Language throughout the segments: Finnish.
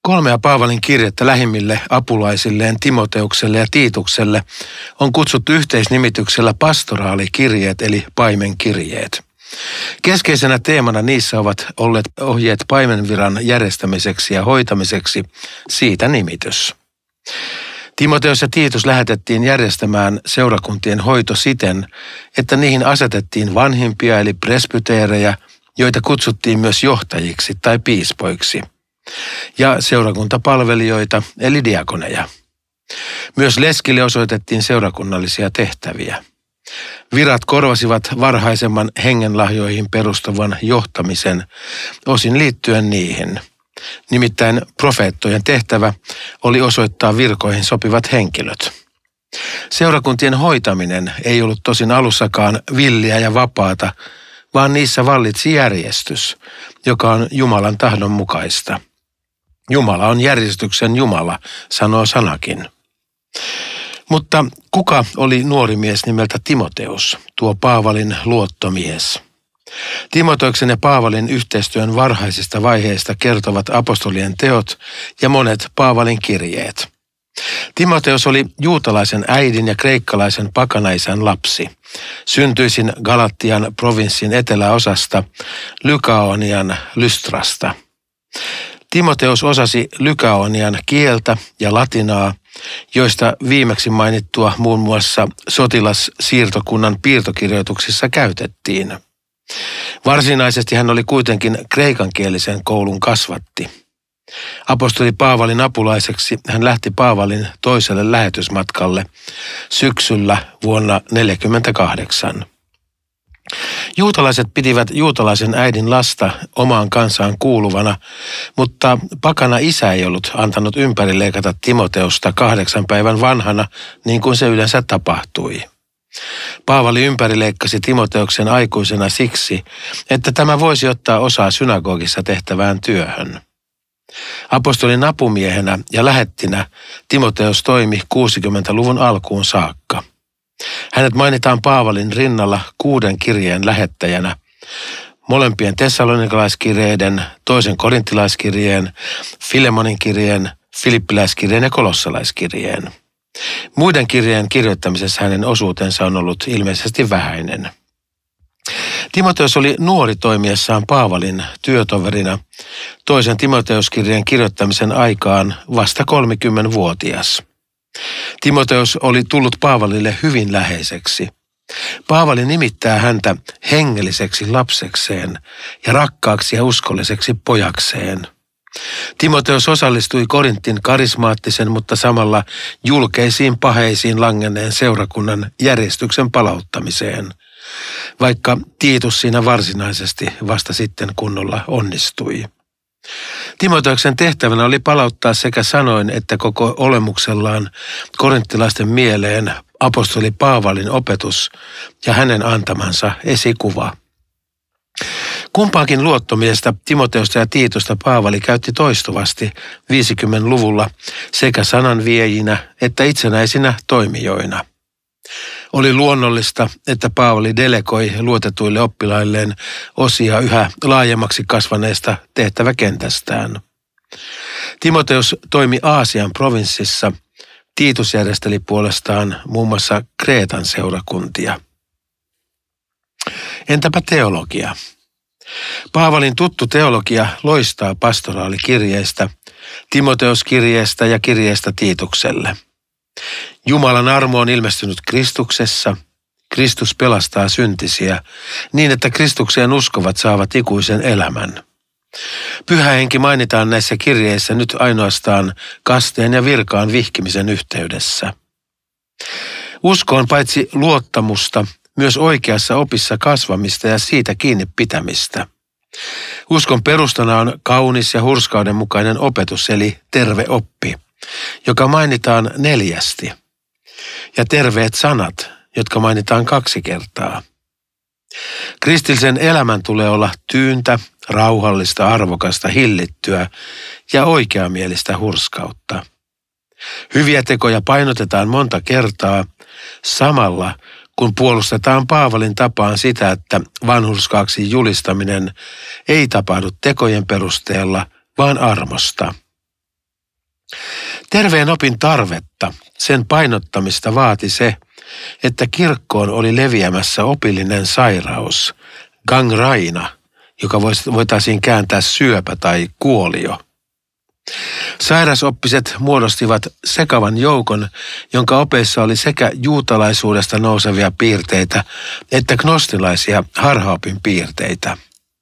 3 Paavalin kirjettä lähimmille apulaisilleen Timoteukselle ja Tiitukselle on kutsuttu yhteisnimityksellä pastoraalikirjeet eli paimenkirjeet. Keskeisenä teemana niissä ovat olleet ohjeet paimenviran järjestämiseksi ja hoitamiseksi, siitä nimitys. Timoteus ja Tiitus lähetettiin järjestämään seurakuntien hoito siten, että niihin asetettiin vanhimpia eli presbyteerejä, joita kutsuttiin myös johtajiksi tai piispoiksi, ja seurakuntapalvelijoita eli diakoneja. Myös leskille osoitettiin seurakunnallisia tehtäviä. Virat korvasivat varhaisemman hengenlahjoihin perustuvan johtamisen osin liittyen niihin. Nimittäin profeettojen tehtävä oli osoittaa virkoihin sopivat henkilöt. Seurakuntien hoitaminen ei ollut tosin alussakaan villiä ja vapaata, vaan niissä vallitsi järjestys, joka on Jumalan tahdon mukaista. Jumala on järjestyksen Jumala, sanoo sanakin. Mutta kuka oli nuori mies nimeltä Timoteus, tuo Paavalin luottomies? Timoteuksen ja Paavalin yhteistyön varhaisista vaiheista kertovat apostolien teot ja monet Paavalin kirjeet. Timoteus oli juutalaisen äidin ja kreikkalaisen pakanaisän lapsi. Syntyisin Galatian provinssin eteläosasta Lykaonian Lystrasta. Timoteus osasi Lykaonian kieltä ja latinaa, joista viimeksi mainittua muun muassa sotilassiirtokunnan piirtokirjoituksissa käytettiin. Varsinaisesti hän oli kuitenkin kreikankielisen koulun kasvatti. Apostoli Paavalin apulaiseksi hän lähti Paavalin toiselle lähetysmatkalle syksyllä vuonna 1948. Juutalaiset pitivät juutalaisen äidin lasta omaan kansaan kuuluvana, mutta pakana isä ei ollut antanut ympärileikata Timoteusta 8 päivän vanhana, niin kuin se yleensä tapahtui. Paavali ympärileikkasi Timoteuksen aikuisena siksi, että tämä voisi ottaa osaa synagogissa tehtävään työhön. Apostolin apumiehenä ja lähettinä Timoteus toimi 60-luvun alkuun saakka. Hänet mainitaan Paavalin rinnalla 6 kirjeen lähettäjänä, molempien tessalonikalaiskirjeiden, 2 korintilaiskirjeen, Filemonin kirjeen, filippiläiskirjeen ja kolossalaiskirjeen. Muiden kirjeen kirjoittamisessa hänen osuutensa on ollut ilmeisesti vähäinen. Timoteus oli nuori toimiessaan Paavalin työtoverina 2. Timoteuskirjeen kirjoittamisen aikaan vasta 30-vuotias. Timoteus oli tullut Paavalille hyvin läheiseksi. Paavali nimittää häntä hengelliseksi lapsekseen ja rakkaaksi ja uskolliseksi pojakseen. Timoteus osallistui Korintin karismaattisen, mutta samalla julkeisiin paheisiin langenneen seurakunnan järjestyksen palauttamiseen, vaikka Tiitus siinä varsinaisesti vasta sitten kunnolla onnistui. Timoteuksen tehtävänä oli palauttaa sekä sanoin että koko olemuksellaan korinttilaisten mieleen apostoli Paavalin opetus ja hänen antamansa esikuva. Kumpaakin luottomiestä, Timoteusta ja Tiitusta, Paavali käytti toistuvasti 50-luvulla sekä sananviejinä että itsenäisinä toimijoina. Oli luonnollista, että Paavali delegoi luotetuille oppilailleen osia yhä laajemmaksi kasvaneesta tehtäväkentästään. Timoteus toimi Aasian provinssissa, Tiitus järjesteli puolestaan muun muassa Kreetan seurakuntia. Entäpä teologia? Paavalin tuttu teologia loistaa pastoraalikirjeistä, Timoteuskirjeestä ja kirjeestä Tiitukselle. Jumalan armo on ilmestynyt Kristuksessa. Kristus pelastaa syntisiä niin, että Kristukseen uskovat saavat ikuisen elämän. Pyhä henki mainitaan näissä kirjeissä nyt ainoastaan kasteen ja virkaan vihkimisen yhteydessä. Usko on paitsi luottamusta, myös oikeassa opissa kasvamista ja siitä kiinni pitämistä. Uskon perustana on kaunis ja hurskauden mukainen opetus eli terve oppi, joka mainitaan 4, ja terveet sanat, jotka mainitaan 2 kertaa. Kristillisen elämän tulee olla tyyntä, rauhallista, arvokasta, hillittyä ja oikeamielistä hurskautta. Hyviä tekoja painotetaan monta kertaa samalla, kun puolustetaan Paavalin tapaan sitä, että vanhurskaaksi julistaminen ei tapahdu tekojen perusteella, vaan armosta. Terveen opin tarvetta, sen painottamista vaati se, että kirkkoon oli leviämässä opillinen sairaus, gangraina, joka voitaisiin kääntää syöpä tai kuolio. Sairasoppiset muodostivat sekavan joukon, jonka opeissa oli sekä juutalaisuudesta nousevia piirteitä että gnostilaisia harhaopin piirteitä.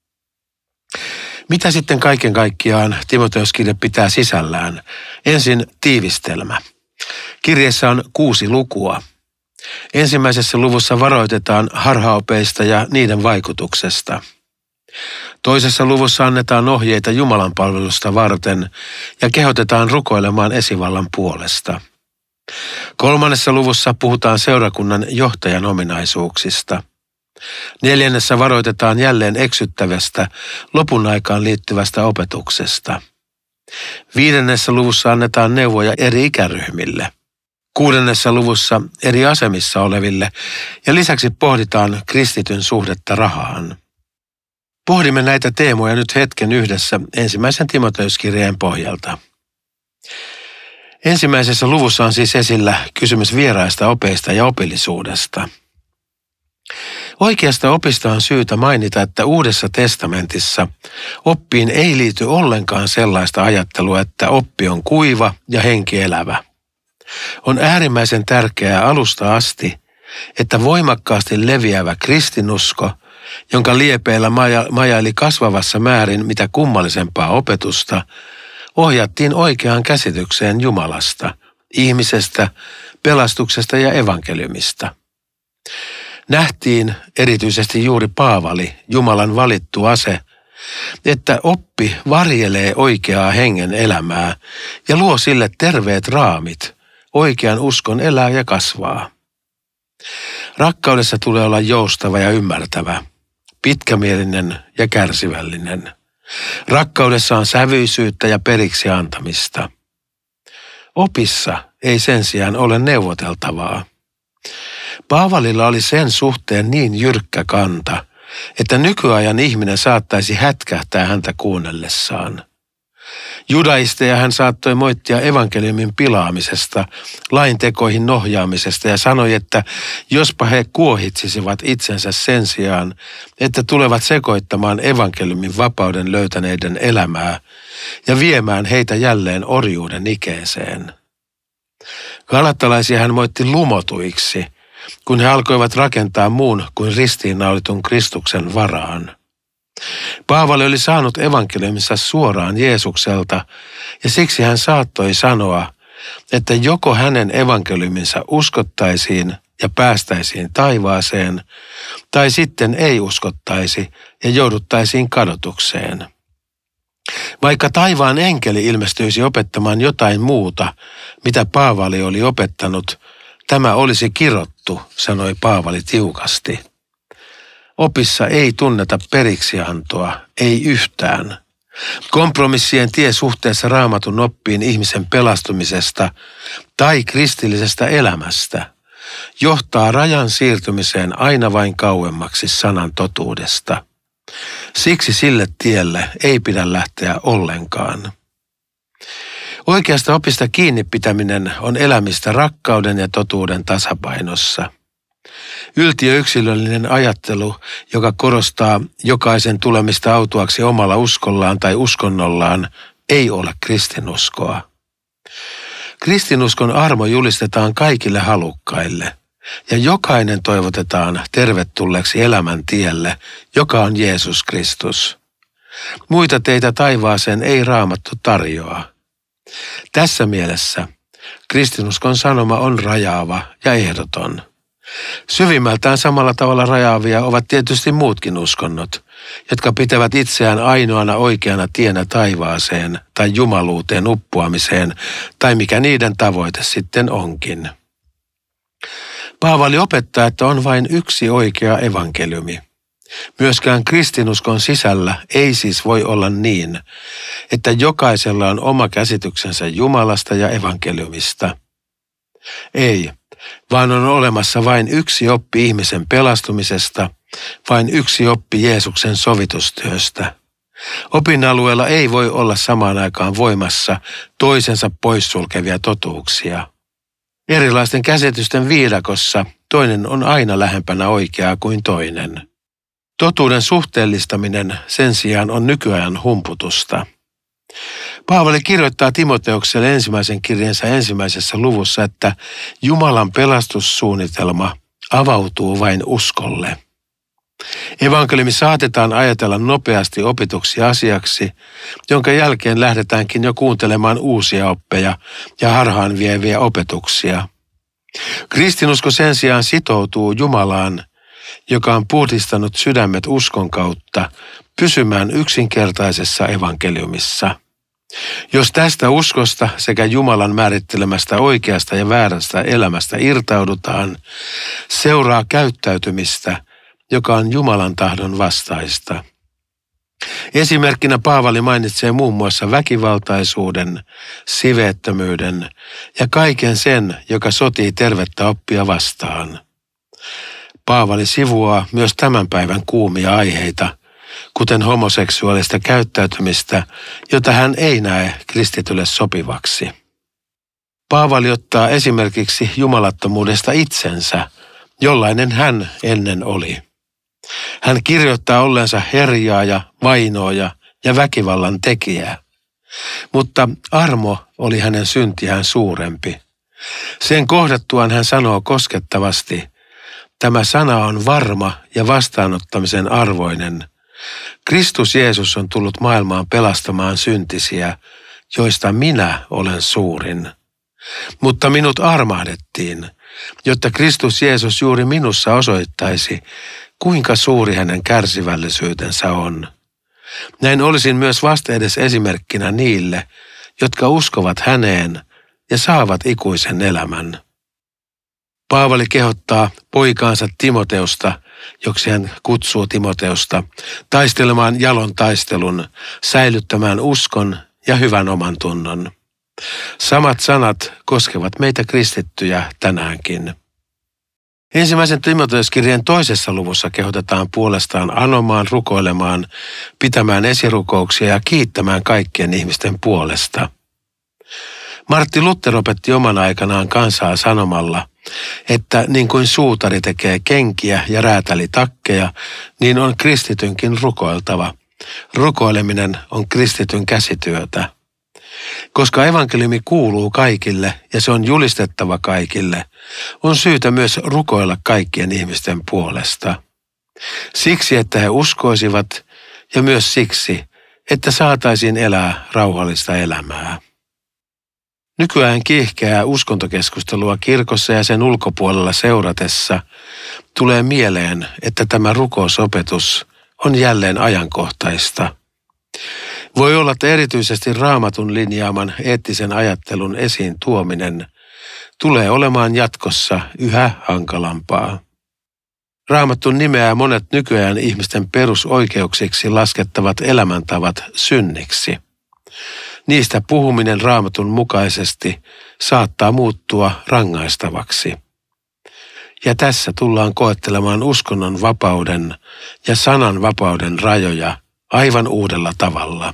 Mitä sitten kaiken kaikkiaan Timoteuskirje pitää sisällään? Ensin tiivistelmä. Kirjeessä on 6 lukua. Ensimmäisessä luvussa varoitetaan harhaopeista ja niiden vaikutuksesta. Toisessa luvussa annetaan ohjeita Jumalan palvelusta varten ja kehotetaan rukoilemaan esivallan puolesta. 3. luvussa puhutaan seurakunnan johtajan ominaisuuksista. 4. varoitetaan jälleen eksyttävästä, lopun aikaan liittyvästä opetuksesta. 5. luvussa annetaan neuvoja eri ikäryhmille. 6. luvussa eri asemissa oleville ja lisäksi pohditaan kristityn suhdetta rahaan. Pohdimme näitä teemoja nyt hetken yhdessä ensimmäisen Timoteuskirjeen pohjalta. Ensimmäisessä luvussa on siis esillä kysymys vieraista opeista ja opillisuudesta. Oikeasta opista on syytä mainita, että Uudessa testamentissa oppiin ei liity ollenkaan sellaista ajattelua, että oppi on kuiva ja henki elävä. On äärimmäisen tärkeää alusta asti, että voimakkaasti leviävä kristinusko, jonka liepeillä majaili kasvavassa määrin mitä kummallisempaa opetusta, ohjattiin oikeaan käsitykseen Jumalasta, ihmisestä, pelastuksesta ja evankeliumista. Nähtiin erityisesti juuri Paavali, Jumalan valittu ase, että oppi varjelee oikeaa hengen elämää ja luo sille terveet raamit, oikean uskon elää ja kasvaa. Rakkaudessa tulee olla joustava ja ymmärtävä, pitkämielinen ja kärsivällinen. Rakkaudessa on sävyisyyttä ja periksi antamista. Opissa ei sen sijaan ole neuvoteltavaa. Paavalilla oli sen suhteen niin jyrkkä kanta, että nykyajan ihminen saattaisi hätkähtää häntä kuunnellessaan. Judaisteja hän saattoi moittia evankeliumin pilaamisesta, laintekoihin nohjaamisesta ja sanoi, että jospa he kuohitsisivat itsensä sen sijaan, että tulevat sekoittamaan evankeliumin vapauden löytäneiden elämää ja viemään heitä jälleen orjuuden ikeeseen. Galattalaisia hän moitti lumotuiksi, kun he alkoivat rakentaa muun kuin ristiinnaulitun Kristuksen varaan. Paavali oli saanut evankeliumissa suoraan Jeesukselta ja siksi hän saattoi sanoa, että joko hänen evankeliuminsa uskottaisiin ja päästäisiin taivaaseen, tai sitten ei uskottaisi ja jouduttaisiin kadotukseen. Vaikka taivaan enkeli ilmestyisi opettamaan jotain muuta, mitä Paavali oli opettanut, tämä olisi kirottu, sanoi Paavali tiukasti. Opissa ei tunneta periksiantoa, ei yhtään. Kompromissien tie suhteessa Raamatun oppiin ihmisen pelastumisesta tai kristillisestä elämästä johtaa rajan siirtymiseen aina vain kauemmaksi sanan totuudesta. Siksi sille tielle ei pidä lähteä ollenkaan. Oikeasta opista kiinni pitäminen on elämistä rakkauden ja totuuden tasapainossa. Yltiöyksilöllinen ajattelu, joka korostaa jokaisen tulemista autuaksi omalla uskollaan tai uskonnollaan, ei ole kristinuskoa. Kristinuskon armo julistetaan kaikille halukkaille ja jokainen toivotetaan tervetulleeksi elämän tielle, joka on Jeesus Kristus. Muita teitä taivaaseen ei Raamattu tarjoa. Tässä mielessä kristinuskon sanoma on rajaava ja ehdoton. Syvimmältään samalla tavalla rajaavia ovat tietysti muutkin uskonnot, jotka pitävät itseään ainoana oikeana tienä taivaaseen tai jumaluuteen uppuamiseen, tai mikä niiden tavoite sitten onkin. Paavali opettaa, että on vain yksi oikea evankeliumi. Myöskään kristinuskon sisällä ei siis voi olla niin, että jokaisella on oma käsityksensä Jumalasta ja evankeliumista. Ei, vaan on olemassa vain yksi oppi ihmisen pelastumisesta, vain yksi oppi Jeesuksen sovitustyöstä. Opin-alueella ei voi olla samaan aikaan voimassa toisensa poissulkevia totuuksia. Erilaisten käsitysten viidakossa toinen on aina lähempänä oikeaa kuin toinen. Totuuden suhteellistaminen sen sijaan on nykyajan humputusta. Paavali kirjoittaa Timoteukselle ensimmäisen kirjansa 1. luvussa, että Jumalan pelastussuunnitelma avautuu vain uskolle. Evankeliumi saatetaan ajatella nopeasti opituksi asiaksi, jonka jälkeen lähdetäänkin jo kuuntelemaan uusia oppeja ja harhaan vieviä opetuksia. Kristinusko sen sijaan sitoutuu Jumalaan, joka on puhdistanut sydämet uskon kautta, pysymään yksinkertaisessa evankeliumissa. Jos tästä uskosta sekä Jumalan määrittelemästä oikeasta ja väärästä elämästä irtaudutaan, seuraa käyttäytymistä, joka on Jumalan tahdon vastaista. Esimerkkinä Paavali mainitsee muun muassa väkivaltaisuuden, siveettömyyden ja kaiken sen, joka sotii tervettä oppia vastaan. Paavali sivuaa myös tämän päivän kuumia aiheita, kuten homoseksuaalista käyttäytymistä, jota hän ei näe kristitylle sopivaksi. Paavali ottaa esimerkiksi jumalattomuudesta itsensä, jollainen hän ennen oli. Hän kirjoittaa olleensa herjaaja, vainoaja ja väkivallan tekijä. Mutta armo oli hänen syntiään suurempi. Sen kohdattuaan hän sanoo koskettavasti, tämä sana on varma ja vastaanottamisen arvoinen. Kristus Jeesus on tullut maailmaan pelastamaan syntisiä, joista minä olen suurin. Mutta minut armahdettiin, jotta Kristus Jeesus juuri minussa osoittaisi, kuinka suuri hänen kärsivällisyytensä on. Näin olisin myös vasteedes esimerkkinä niille, jotka uskovat häneen ja saavat ikuisen elämän. Paavali kehottaa poikaansa Timoteusta, joksi hän kutsuu Timoteusta, taistelemaan jalon taistelun, säilyttämään uskon ja hyvän oman tunnon. Samat sanat koskevat meitä kristittyjä tänäänkin. 1. Timoteuskirjeen 2. luvussa kehotetaan puolestaan anomaan, rukoilemaan, pitämään esirukouksia ja kiittämään kaikkien ihmisten puolesta. Martti Luther opetti oman aikanaan kansaa sanomalla, että niin kuin suutari tekee kenkiä ja räätäli takkeja, niin on kristitynkin rukoiltava. Rukoileminen on kristityn käsityötä. Koska evankeliumi kuuluu kaikille ja se on julistettava kaikille, on syytä myös rukoilla kaikkien ihmisten puolesta. Siksi, että he uskoisivat ja myös siksi, että saataisiin elää rauhallista elämää. Nykyään kiihkeää uskontokeskustelua kirkossa ja sen ulkopuolella seuratessa tulee mieleen, että tämä rukousopetus on jälleen ajankohtaista. Voi olla, että erityisesti Raamatun linjaaman eettisen ajattelun esiin tuominen tulee olemaan jatkossa yhä hankalampaa. Raamattu nimeää monet nykyajan ihmisten perusoikeuksiksi laskettavat elämäntavat synniksi. Niistä puhuminen Raamatun mukaisesti saattaa muuttua rangaistavaksi. Ja tässä tullaan koettelemaan uskonnon vapauden ja sanan vapauden rajoja aivan uudella tavalla.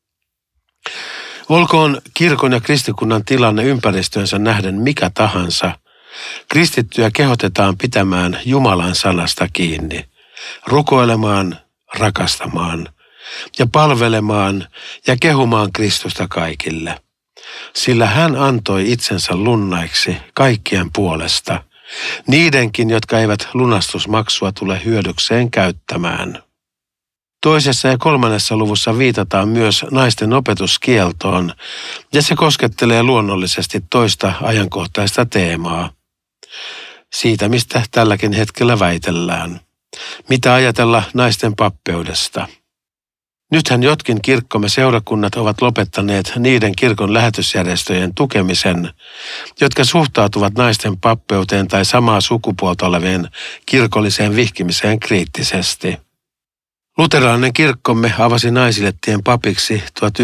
Olkoon kirkon ja kristikunnan tilanne ympäristöönsä nähden mikä tahansa, kristittyjä kehotetaan pitämään Jumalan sanasta kiinni, rukoilemaan, rakastamaan ja palvelemaan ja kehumaan Kristusta kaikille. Sillä hän antoi itsensä lunnaiksi kaikkien puolesta, niidenkin, jotka eivät lunastusmaksua tule hyödykseen käyttämään. 2. ja 3. luvussa viitataan myös naisten opetuskieltoon, ja se koskettelee luonnollisesti toista ajankohtaista teemaa. Siitä, mistä tälläkin hetkellä väitellään. Mitä ajatella naisten pappeudesta? Nythän jotkin kirkkomme seurakunnat ovat lopettaneet niiden kirkon lähetysjärjestöjen tukemisen, jotka suhtautuvat naisten pappeuteen tai samaa sukupuolta olevien kirkolliseen vihkimiseen kriittisesti. Luterilainen kirkkomme avasi naisille tien papiksi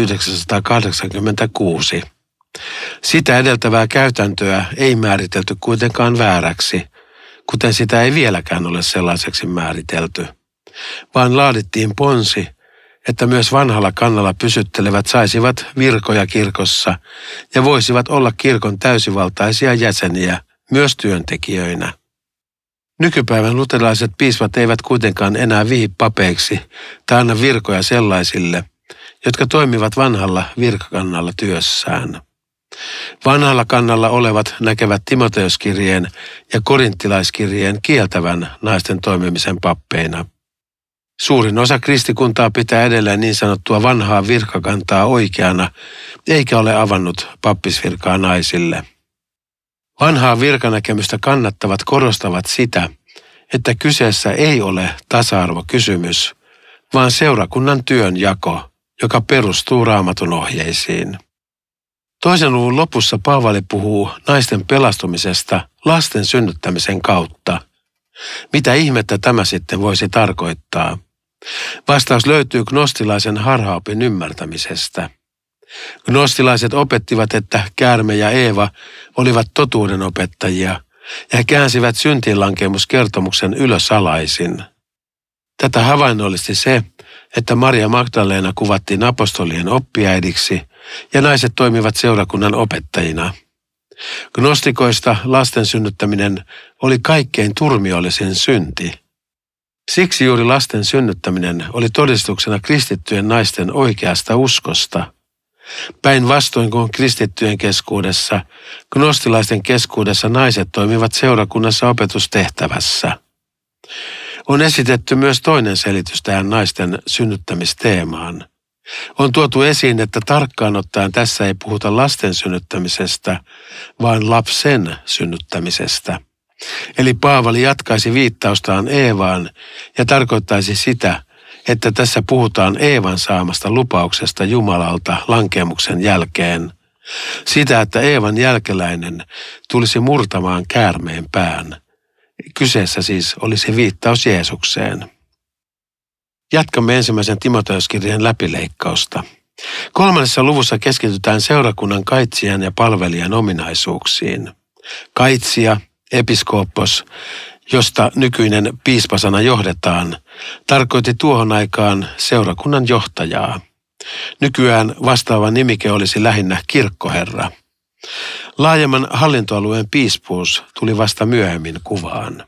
1986. Sitä edeltävää käytäntöä ei määritelty kuitenkaan vääräksi, kuten sitä ei vieläkään ole sellaiseksi määritelty, vaan laadittiin ponsi, että myös vanhalla kannalla pysyttelevät saisivat virkoja kirkossa ja voisivat olla kirkon täysivaltaisia jäseniä, myös työntekijöinä. Nykypäivän luterilaiset piispat eivät kuitenkaan enää vihi papeiksi tai anna virkoja sellaisille, jotka toimivat vanhalla virkakannalla työssään. Vanhalla kannalla olevat näkevät Timoteuskirjeen ja korinttilaiskirjeen kieltävän naisten toimimisen pappeina. Suurin osa kristikuntaa pitää edelleen niin sanottua vanhaa virkakantaa oikeana, eikä ole avannut pappisvirkaa naisille. Vanhaa virkanäkemystä kannattavat korostavat sitä, että kyseessä ei ole tasa-arvokysymys, vaan seurakunnan työnjako, joka perustuu Raamatun ohjeisiin. 2. luvun lopussa Paavali puhuu naisten pelastumisesta lasten synnyttämisen kautta. Mitä ihmettä tämä sitten voisi tarkoittaa? Vastaus löytyy gnostilaisen harhaopin ymmärtämisestä. Gnostilaiset opettivat, että käärme ja Eeva olivat totuuden opettajia ja he käänsivät syntiinlankemuskertomuksen ylösalaisin. Tätä havainnollisti se, että Maria Magdalena kuvattiin apostolien oppiäidiksi ja naiset toimivat seurakunnan opettajina. Gnostikoista lasten synnyttäminen oli kaikkein turmiollisin synti. Siksi juuri lasten synnyttäminen oli todistuksena kristittyjen naisten oikeasta uskosta. Päinvastoin kuin kristittyjen keskuudessa, gnostilaisten keskuudessa naiset toimivat seurakunnassa opetustehtävässä. On esitetty myös toinen selitys tähän naisten synnyttämisteemaan. On tuotu esiin, että tarkkaan ottaen tässä ei puhuta lasten synnyttämisestä, vaan lapsen synnyttämisestä. Eli Paavali jatkaisi viittaustaan Eevaan ja tarkoittaisi sitä, että tässä puhutaan Eevan saamasta lupauksesta Jumalalta lankeemuksen jälkeen. Sitä, että Eevan jälkeläinen tulisi murtamaan käärmeen pään. Kyseessä siis olisi viittaus Jeesukseen. Jatkamme 1. Timoteuskirjeen läpileikkausta. 3. luvussa keskitytään seurakunnan kaitsijan ja palvelijan ominaisuuksiin. Kaitsija, episkooppos, josta nykyinen piispasana johdetaan, tarkoitti tuohon aikaan seurakunnan johtajaa. Nykyään vastaava nimike olisi lähinnä kirkkoherra. Laajemman hallintoalueen piispuus tuli vasta myöhemmin kuvaan.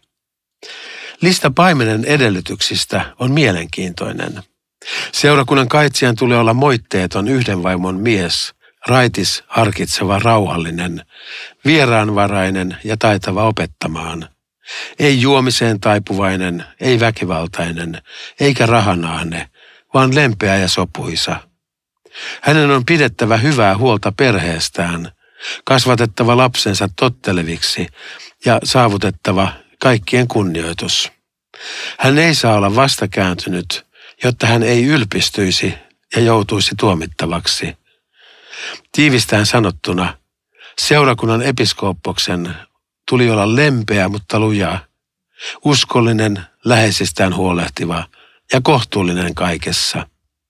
Lista paimenen edellytyksistä on mielenkiintoinen. Seurakunnan kaitsijan tulee olla moitteeton yhden vaimon mies, raitis, harkitseva, rauhallinen, vieraanvarainen ja taitava opettamaan. Ei juomiseen taipuvainen, ei väkivaltainen, eikä rahanahne, vaan lempeä ja sopuisa. Hänen on pidettävä hyvää huolta perheestään, kasvatettava lapsensa totteleviksi ja saavutettava kaikkien kunnioitus. Hän ei saa olla vastakääntynyt, jotta hän ei ylpistyisi ja joutuisi tuomittavaksi. Tiivistään sanottuna, seurakunnan episkooppoksen tuli olla lempeä, mutta luja, uskollinen, läheisistään huolehtiva ja kohtuullinen kaikessa.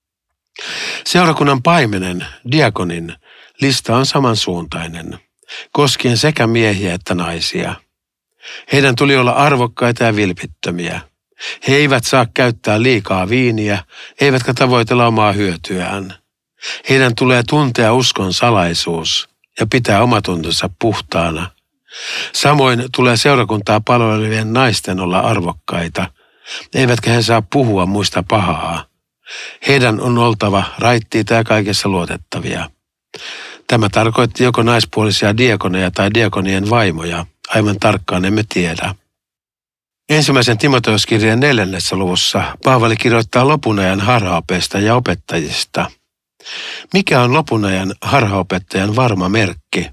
Seurakunnan paimenen, diakonin, lista on samansuuntainen, koskien sekä miehiä että naisia. Heidän tuli olla arvokkaita ja vilpittömiä. He eivät saa käyttää liikaa viiniä, eivätkä tavoitella omaa hyötyään. Heidän tulee tuntea uskon salaisuus ja pitää omatuntonsa puhtaana. Samoin tulee seurakuntaa palvelevien naisten olla arvokkaita, eivätkä he saa puhua muista pahaa. Heidän on oltava raittiita ja kaikessa luotettavia. Tämä tarkoitti joko naispuolisia diakoneja tai diakonien vaimoja, aivan tarkkaan emme tiedä. 1. Timoteuskirjeen 4. luvussa Paavali kirjoittaa lopunajan harhaopeista ja opettajista. Mikä on lopunajan harhaopettajan varma merkki?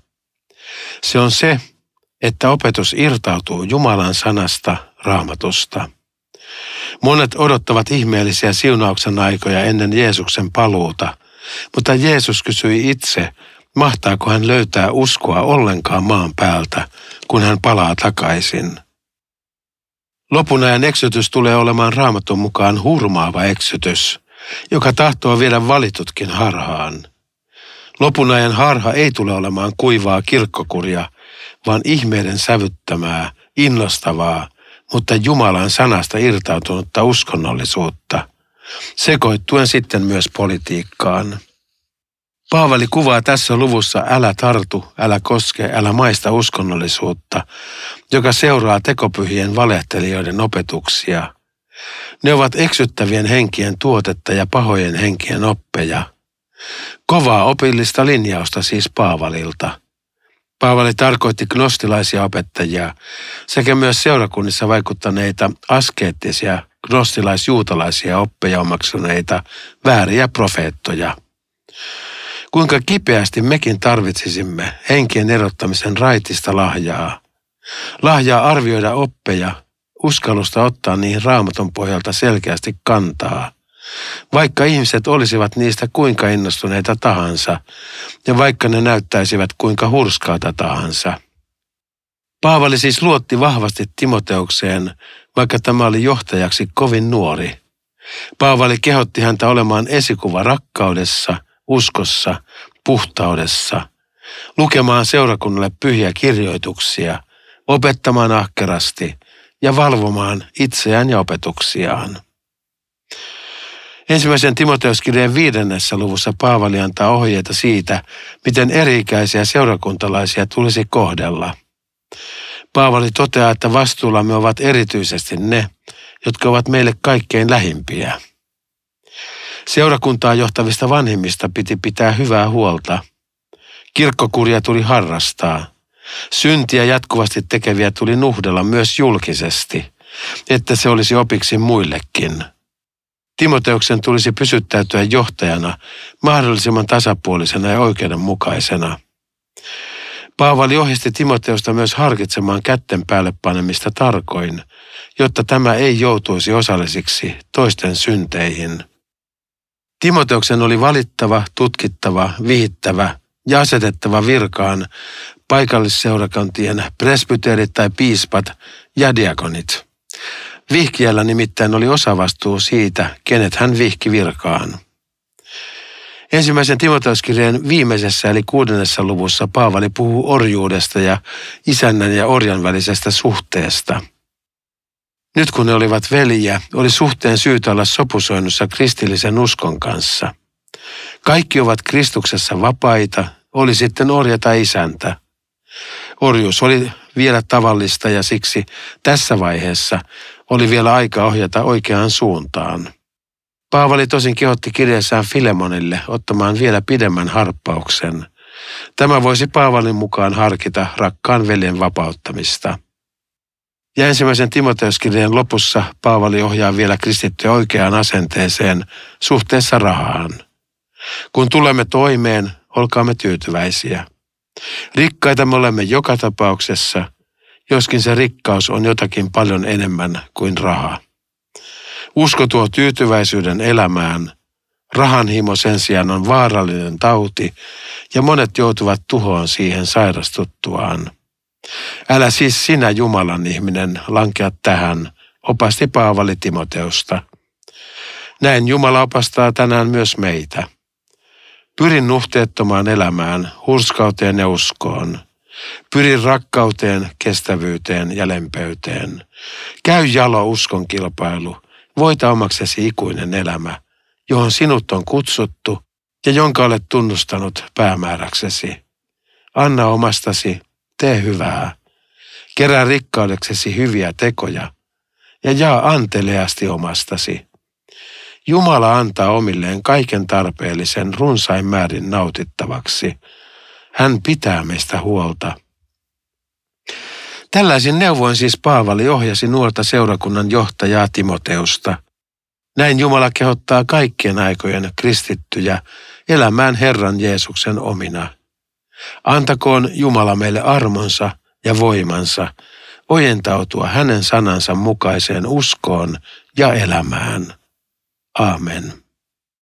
Se on se, että opetus irtautuu Jumalan sanasta, Raamatusta. Monet odottavat ihmeellisiä siunauksen aikoja ennen Jeesuksen paluuta, mutta Jeesus kysyi itse, mahtaako hän löytää uskoa ollenkaan maan päältä, kun hän palaa takaisin. Lopunajan eksytys tulee olemaan Raamatun mukaan hurmaava eksytys, joka tahtoo viedä valitutkin harhaan. Lopunajan harha ei tule olemaan kuivaa kirkkokuria, vaan ihmeiden sävyttämää, innostavaa, mutta Jumalan sanasta irtautunutta uskonnollisuutta. sekoittuen sitten myös politiikkaan. Paavali kuvaa tässä luvussa älä tartu, älä koske, älä maista uskonnollisuutta, joka seuraa tekopyhien valehtelijoiden opetuksia. Ne ovat eksyttävien henkien tuotetta ja pahojen henkien oppeja. Kovaa opillista linjausta siis Paavalilta. Paavali tarkoitti gnostilaisia opettajia sekä myös seurakunnissa vaikuttaneita askeettisia gnostilais-juutalaisia oppeja omaksuneita vääriä profeettoja. Kuinka kipeästi mekin tarvitsisimme henkien erottamisen raitista lahjaa. Lahjaa arvioida oppeja, uskallusta ottaa niihin Raamatun pohjalta selkeästi kantaa. Vaikka ihmiset olisivat niistä kuinka innostuneita tahansa ja vaikka ne näyttäisivät kuinka hurskaata tahansa. Paavali siis luotti vahvasti Timoteukseen, vaikka tämä oli johtajaksi kovin nuori. Paavali kehotti häntä olemaan esikuva rakkaudessa, uskossa, puhtaudessa, lukemaan seurakunnalle pyhiä kirjoituksia, opettamaan ahkerasti ja valvomaan itseään ja opetuksiaan. 1. Timoteuskirjeen 5. luvussa Paavali antaa ohjeita siitä, miten eri-ikäisiä seurakuntalaisia tulisi kohdella. Paavali toteaa, että vastuullamme ovat erityisesti ne, jotka ovat meille kaikkein lähimpiä. Seurakuntaa johtavista vanhimmista piti pitää hyvää huolta. Kirkkokuria tuli harrastaa. Syntiä jatkuvasti tekeviä tuli nuhdella myös julkisesti, että se olisi opiksi muillekin. Timoteuksen tulisi pysyttäytyä johtajana mahdollisimman tasapuolisena ja oikeudenmukaisena. Paavali ohjasti Timoteusta myös harkitsemaan kätten päälle panemista tarkoin, jotta tämä ei joutuisi osallisiksi toisten synteihin. Timoteuksen oli valittava, tutkittava, vihittävä ja asetettava virkaan paikallisseurakuntien presbyteerit tai piispat ja diakonit. Vihkijällä nimittäin oli osavastuu siitä, kenet hän vihki virkaan. 1. Timoteuskirjeen viimeisessä eli 6. luvussa Paavali puhuu orjuudesta ja isännän ja orjan välisestä suhteesta. Nyt kun ne olivat veljiä, oli suhteen syytä olla sopusoinnussa kristillisen uskon kanssa. Kaikki ovat Kristuksessa vapaita, oli sitten orja tai isäntä. Orjuus oli vielä tavallista ja siksi tässä vaiheessa oli vielä aika ohjata oikeaan suuntaan. Paavali tosin kehotti kirjeessään Filemonille ottamaan vielä pidemmän harppauksen. Tämä voisi Paavalin mukaan harkita rakkaan veljen vapauttamista. Ja 1. Timoteuskirjeen lopussa Paavali ohjaa vielä kristittyä oikeaan asenteeseen suhteessa rahaan. Kun tulemme toimeen, olkaamme tyytyväisiä. Rikkaita me olemme joka tapauksessa, joskin se rikkaus on jotakin paljon enemmän kuin raha. Usko tuo tyytyväisyyden elämään, rahanhimo sen sijaan on vaarallinen tauti ja monet joutuvat tuhoon siihen sairastuttuaan. Älä siis sinä Jumalan ihminen lankea tähän, opasti Paavali Timoteusta. Näin Jumala opastaa tänään myös meitä. Pyri nuhteettomaan elämään, hurskauteen ja uskoon. Pyri rakkauteen, kestävyyteen ja lempeyteen. Käy jalo uskon kilpailu, voita omaksesi ikuinen elämä, johon sinut on kutsuttu ja jonka olet tunnustanut päämääräksesi. Anna omastasi, tee hyvää. Kerää rikkaudeksesi hyviä tekoja ja jaa anteliaasti omastasi. Jumala antaa omilleen kaiken tarpeellisen runsain määrin nautittavaksi. Hän pitää meistä huolta. Tällaisin neuvoin siis Paavali ohjasi nuorta seurakunnan johtajaa Timoteusta. Näin Jumala kehottaa kaikkien aikojen kristittyjä elämään Herran Jeesuksen omina. Antakoon Jumala meille armonsa ja voimansa ojentautua hänen sanansa mukaiseen uskoon ja elämään. Aamen.